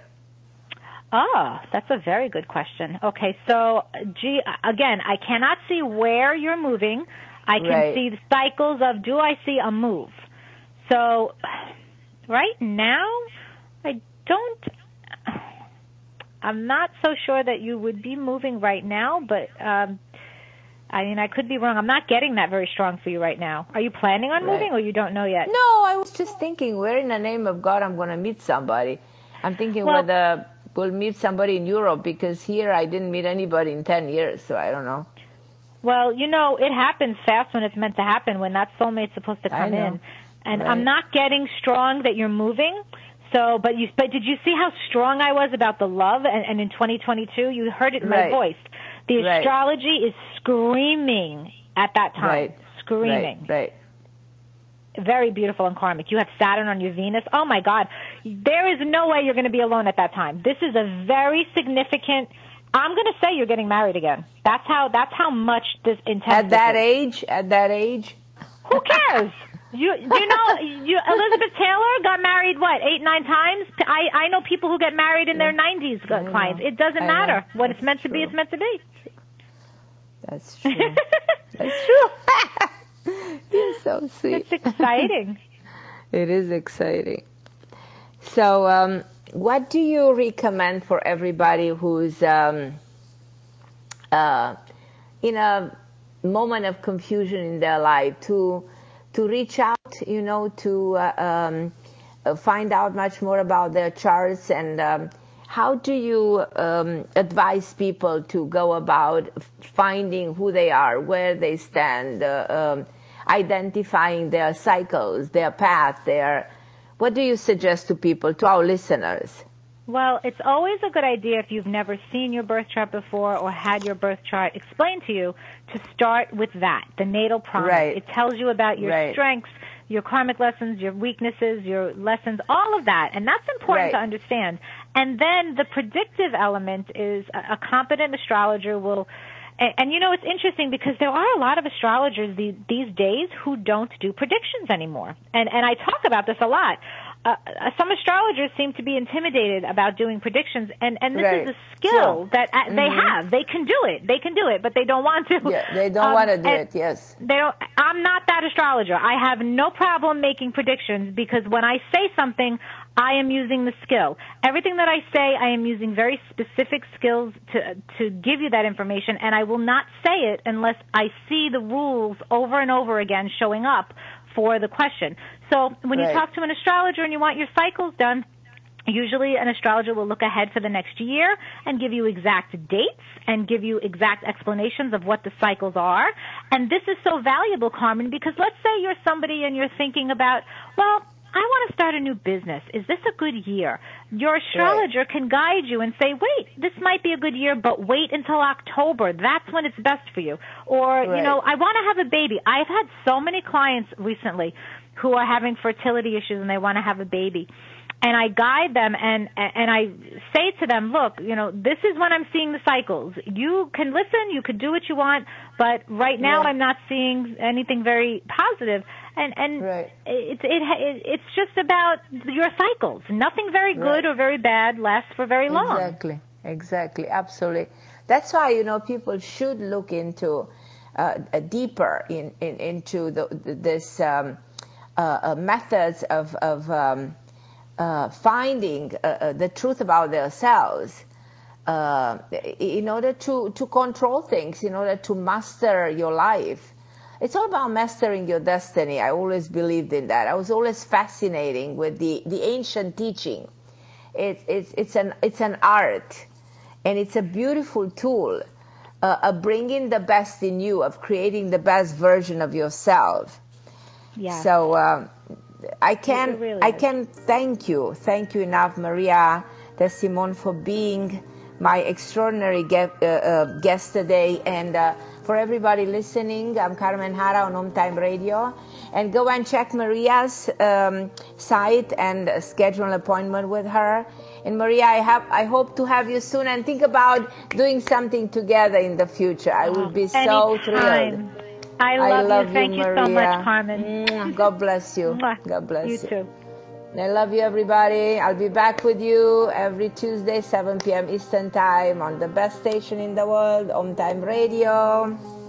Ah, that's a very good question. Okay, so, gee, again, I cannot see where you're moving. I can Right. see the cycles of, do I see a move? So, right now, I don't, I'm not so sure that you would be moving right now, but, um, I mean, I could be wrong. I'm not getting that very strong for you right now. Are you planning on Right. moving, or you don't know yet? No, I was just thinking, where in the name of God I'm going to meet somebody. I'm thinking Well- whether we'll meet somebody in Europe, because here I didn't meet anybody in ten years, so I don't know. Well, you know, it happens fast when it's meant to happen, when that soulmate's supposed to I come know. in. And Right. I'm not getting strong that you're moving. So, but you, but did you see how strong I was about the love? And, and in twenty twenty-two, you heard it in Right. my voice. The Right. astrology is screaming at that time. Right. Screaming. Right, right. Very beautiful and karmic. You have Saturn on your Venus. Oh my God. There is no way you're going to be alone at that time. This is a very significant, I'm going to say you're getting married again. That's how, that's how much this intense At that is. age, at that age, Who cares? You, you know, you, Elizabeth Taylor got married, what, eight, nine times? I, I know people who get married in their nineties, uh, clients. It doesn't I matter. know. When it's That's meant to be, true. it's meant to be. that's true. That's true. You're so sweet. It's exciting. It is exciting. So, um, what do you recommend for everybody who's um, uh, in a moment of confusion in their life to to reach out, you know, to uh, um, uh, find out much more about their charts, and um, how do you um, advise people to go about finding who they are, where they stand, uh, um, identifying their cycles, their path, their, what do you suggest to people, to our listeners? Well, it's always a good idea if you've never seen your birth chart before or had your birth chart explained to you to start with that, the natal promise. Right. It tells you about your Right. strengths, your karmic lessons, your weaknesses, your lessons, all of that. And that's important to Right. understand. And then the predictive element is a, a competent astrologer will, and, and you know, it's interesting because there are a lot of astrologers these, these days who don't do predictions anymore. And, and I talk about this a lot. Uh, some astrologers seem to be intimidated about doing predictions, and, and this Right. is a skill Sure. that uh, they Mhm. have. They can do it. They can do it, but they don't want to. Yeah, they don't Um, want to do and it, yes. They don't. I'm not that astrologer. I have no problem making predictions because when I say something, I am using the skill. Everything that I say, I am using very specific skills to to give you that information, and I will not say it unless I see the rules over and over again showing up for the question. So when you Right. talk to an astrologer and you want your cycles done, usually an astrologer will look ahead for the next year and give you exact dates and give you exact explanations of what the cycles are. And this is so valuable, Carmen, because let's say you're somebody and you're thinking about, well, I want to start a new business. Is this a good year? Your astrologer can guide you and say, wait, this might be a good year, but wait until October. That's when it's best for you. Or, you Right. know, I want to have a baby. I've had so many clients recently who are having fertility issues and they want to have a baby. And I guide them and and I say to them, look, you know, this is when I'm seeing the cycles. You can listen, you can do what you want, but right now Yeah. I'm not seeing anything very positive. And and Right. it, it it it's just about your cycles. Nothing very good Right. or very bad lasts for very long. Exactly. Exactly, absolutely. That's why, you know, people should look into uh, deeper in, in into the, this um, uh, uh, methods of of um, uh, finding uh, uh, the truth about themselves uh, in order to to control things, in order to master your life. It's all about mastering your destiny. I always believed in that. I was always fascinating with the, the ancient teaching. It's it's it's an it's an art. And it's a beautiful tool uh, of bringing the best in you, of creating the best version of yourself. Yeah. So uh, I can really I is. can thank you, thank you enough, Maria de Simon, for being my extraordinary guest, uh, uh, guest today, and uh, for everybody listening. I'm Carmen Jara on Home Time Radio, and go and check Maria's um, site and uh, schedule an appointment with her. And Maria, I have, I hope to have you soon, and think about doing something together in the future. I will be so Anytime. thrilled. I love, I love you. Thank you, Maria. so much, Carmen. God bless you. God bless you. You too. I love you, everybody. I'll be back with you every Tuesday, seven p.m. Eastern Time on the best station in the world, Home Time Radio.